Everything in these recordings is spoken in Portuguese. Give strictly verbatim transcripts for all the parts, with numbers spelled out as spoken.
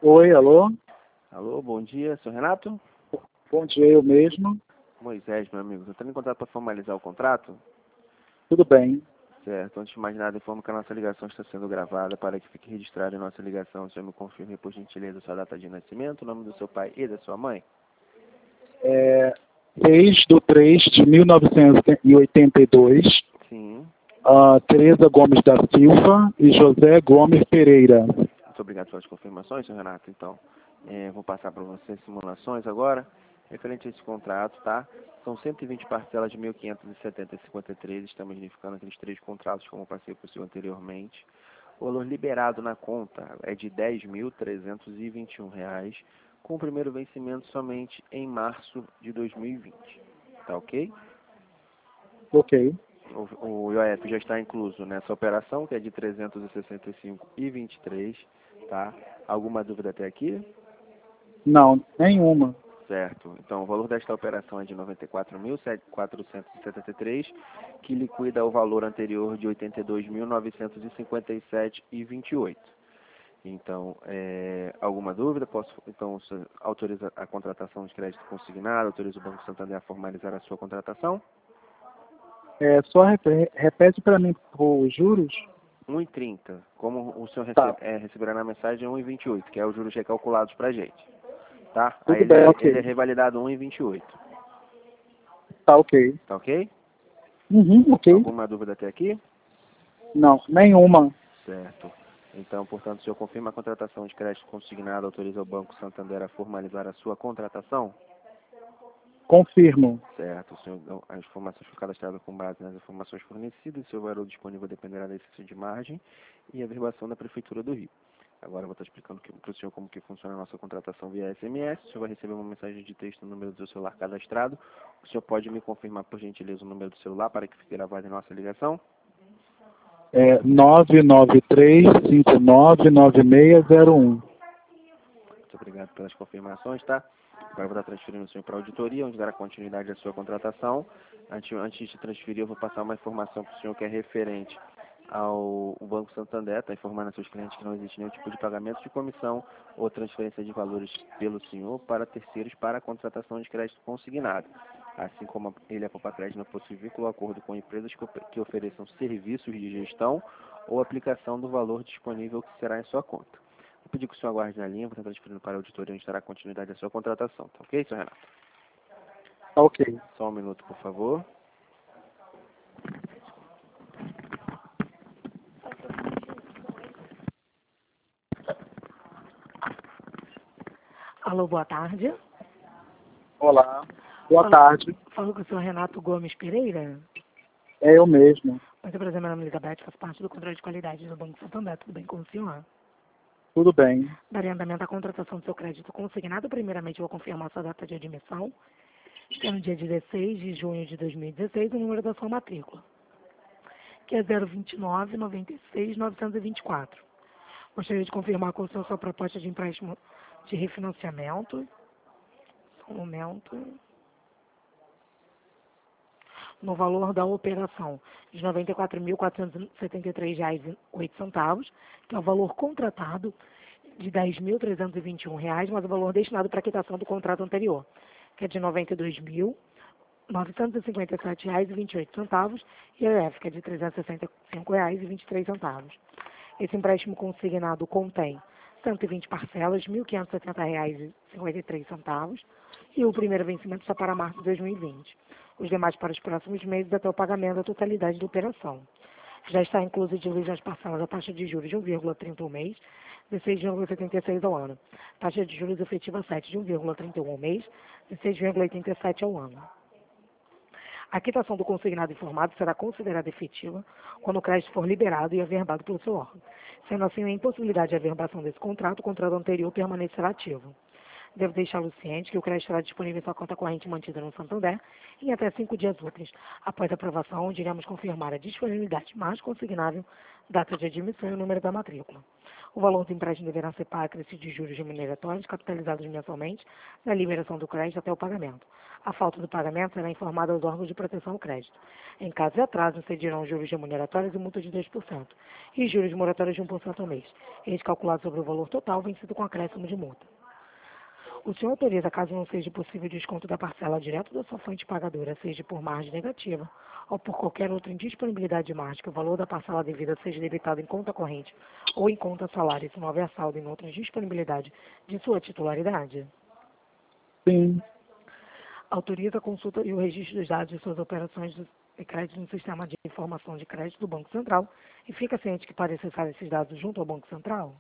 Oi, alô? Alô, bom dia, senhor Renato? Bom dia, eu mesmo. Moisés, meu amigo, estou tendo em contato para formalizar o contrato? Tudo bem. Certo, antes de mais nada, informo que a nossa ligação está sendo gravada para que fique registrada em nossa ligação. O senhor me confirme, por gentileza, sua data de nascimento, o nome do seu pai e da sua mãe? É seis de três de mil novecentos e oitenta e dois, Sim. uh, Tereza Gomes da Silva e José Gomes Pereira. Muito obrigado pelas confirmações, senhor Renato. Então, é, vou passar para você as simulações agora, referente a esse contrato, tá? São cento e vinte parcelas de mil quinhentos e setenta vírgula cinquenta e três, estamos unificando aqueles três contratos, como eu passei para o senhor anteriormente. O valor liberado na conta é de dez mil trezentos e vinte e um reais, com o primeiro vencimento somente em março de dois mil e vinte. Tá ok? Ok. O, o I O F já está incluso nessa operação, que é de trezentos e sessenta e cinco vírgula vinte e três, tá? Alguma dúvida até aqui? Não, nenhuma. Certo. Então, o valor desta operação é de noventa e quatro mil quatrocentos e setenta e três, que liquida o valor anterior de oitenta e dois mil novecentos e cinquenta e sete vírgula vinte e oito. Então, é, alguma dúvida? Posso, então, se autoriza a contratação de crédito consignado, autoriza o Banco Santander a formalizar a sua contratação? É, só repete, repete para mim os juros. um e trinta. Como o senhor Tá. recebe, é, receberá na mensagem um e vinte e oito, que é os juros recalculados para a gente. Tá? Aí Tudo ele, bem, é- ok. ele é revalidado um e vinte e oito. Tá ok. Tá ok? Uhum, ok. Alguma dúvida até aqui? Não, nenhuma. Certo. Então, portanto, o senhor confirma a contratação de crédito consignado, autoriza o Banco Santander a formalizar a sua contratação? Confirmo. Certo. O senhor, então, as informações foram cadastradas com base nas informações fornecidas, o seu valor disponível dependerá da exceção de margem e a averbação da Prefeitura do Rio. Agora eu vou estar explicando para o senhor como que funciona a nossa contratação via S M S. O senhor vai receber uma mensagem de texto no número do seu celular cadastrado. O senhor pode me confirmar, por gentileza, o número do celular para que fique gravado em nossa ligação? É nove nove três cinco nove nove seis zero um. Muito obrigado pelas confirmações, tá? Agora eu vou estar transferindo o senhor para a auditoria, onde dará continuidade à sua contratação. Antes, antes de transferir, eu vou passar uma informação para o senhor que é referente ao o Banco Santander, está informando aos seus clientes que não existe nenhum tipo de pagamento de comissão ou transferência de valores pelo senhor para terceiros para a contratação de crédito consignado. Assim como ele, a Popacred, não possui vínculo ou acordo com empresas que, que ofereçam serviços de gestão ou aplicação do valor disponível que será em sua conta. Vou pedir que o senhor aguarde na linha, vou estar transferindo para a auditoria, onde dará continuidade à sua contratação, tá ok, senhor Renato? Tá ok. Só um minuto, por favor. Alô, boa tarde. Olá. Boa Falo, tarde. falo com o senhor Renato Gomes Pereira. É eu mesmo. Muito prazer, meu nome é Elizabeth, faço parte do controle de qualidade do Banco Santander. Tudo bem com o senhor? Tudo bem. Darei andamento à contratação do seu crédito consignado. Primeiramente, eu vou confirmar sua data de admissão, que é no dia dezesseis de junho de dois mil e dezesseis, o número da sua matrícula, que é zero vinte e nove, noventa e seis, novecentos e vinte e quatro. Gostaria de confirmar com o senhor sua proposta de empréstimo de refinanciamento. Só um momento. No valor da operação de noventa e quatro mil quatrocentos e setenta e três reais e oito centavos, que é o valor contratado de dez mil trezentos e vinte e um reais, mas o valor destinado para a quitação do contrato anterior, que é de noventa e dois mil novecentos e cinquenta e sete reais e vinte e oito centavos, e a I F, que é de trezentos e sessenta e cinco reais e vinte e três centavos. Esse empréstimo consignado contém cento e vinte parcelas, mil quinhentos e setenta reais e cinquenta e três centavos, e o primeiro vencimento está para março de dois mil e vinte. Os demais para os próximos meses até o pagamento da totalidade da operação. Já está incluso de nas parcelas a taxa de juros de um vírgula trinta ao mês, dezesseis vírgula setenta e seis ao ano. Taxa de juros efetiva sete de um vírgula trinta e um ao mês, dezesseis vírgula oitenta e sete ao ano. A quitação do consignado informado será considerada efetiva quando o crédito for liberado e averbado pelo seu órgão. Sendo assim, a impossibilidade de averbação desse contrato, o contrato anterior permanecerá ativo. Devo deixá-lo ciente que o crédito estará disponível em sua conta corrente mantida no Santander em até cinco dias úteis. Após a aprovação, onde iremos confirmar a disponibilidade mais consignável, data de admissão e o número da matrícula. O valor do empréstimo deverá ser pago acrescido de juros remuneratórios capitalizados mensalmente na liberação do crédito até o pagamento. A falta do pagamento será informada aos órgãos de proteção ao crédito. Em caso de atraso, incidirão juros remuneratórios e multa de dois por cento e juros moratórios de um por cento ao mês, eles calculados sobre o valor total vencido com acréscimo de multa. O senhor autoriza, caso não seja possível desconto da parcela direto da sua fonte pagadora, seja por margem negativa ou por qualquer outra indisponibilidade de margem, que o valor da parcela devida seja debitado em conta corrente ou em conta salário, se não houver saldo em outra disponibilidade de sua titularidade? Sim. Autoriza a consulta e o registro dos dados de suas operações de crédito no sistema de informação de crédito do Banco Central e fica ciente que para acessar esses dados junto ao Banco Central?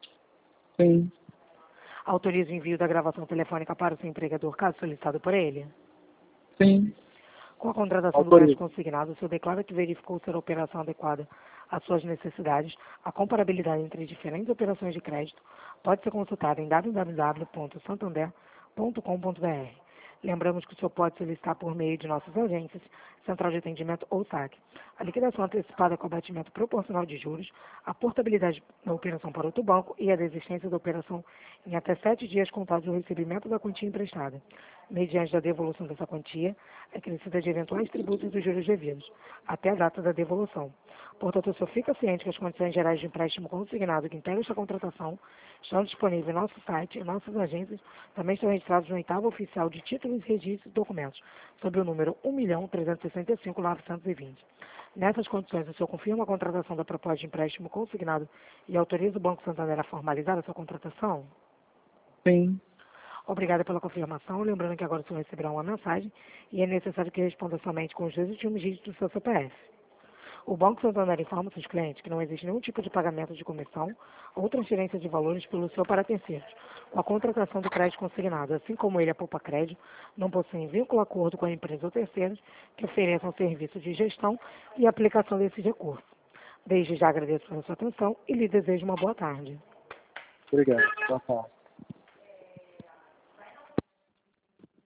Sim. Autoriza o envio da gravação telefônica para o seu empregador, caso solicitado por ele? Sim. Com a contratação do Autorizo. crédito consignado, o senhor declara que verificou ser a operação adequada às suas necessidades. A comparabilidade entre diferentes operações de crédito pode ser consultada em w w w ponto santander ponto com ponto b r. Lembramos que o senhor pode solicitar por meio de nossas agências, Central de Atendimento ou S A C, a liquidação antecipada com abatimento proporcional de juros, a portabilidade da operação para outro banco e a desistência da operação em até sete dias contados do recebimento da quantia emprestada, mediante a devolução dessa quantia, acrescida de eventuais tributos e dos juros devidos, até a data da devolução. Portanto, o senhor fica ciente que as condições gerais de empréstimo consignado que integram esta contratação estão disponíveis em nosso site e nossas agências também estão registrados no oitavo oficial de títulos, registros e documentos, sob o número um milhão trezentos e sessenta e cinco mil novecentos e vinte. Nessas condições, o senhor confirma a contratação da proposta de empréstimo consignado e autoriza o Banco Santander a formalizar a sua contratação? Sim. Obrigada pela confirmação. Lembrando que agora o senhor receberá uma mensagem e é necessário que responda somente com os dois últimos dígitos do seu C P F. O Banco Santander informa seus clientes que não existe nenhum tipo de pagamento de comissão ou transferência de valores pelo senhor para terceiros, com a contratação do crédito consignado, assim como ele, a Poupa Crédito, não possuem vínculo acordo com a empresa ou terceiros que ofereçam serviço de gestão e aplicação desses recursos. Desde já agradeço pela sua atenção e lhe desejo uma boa tarde. Obrigado. Boa tarde.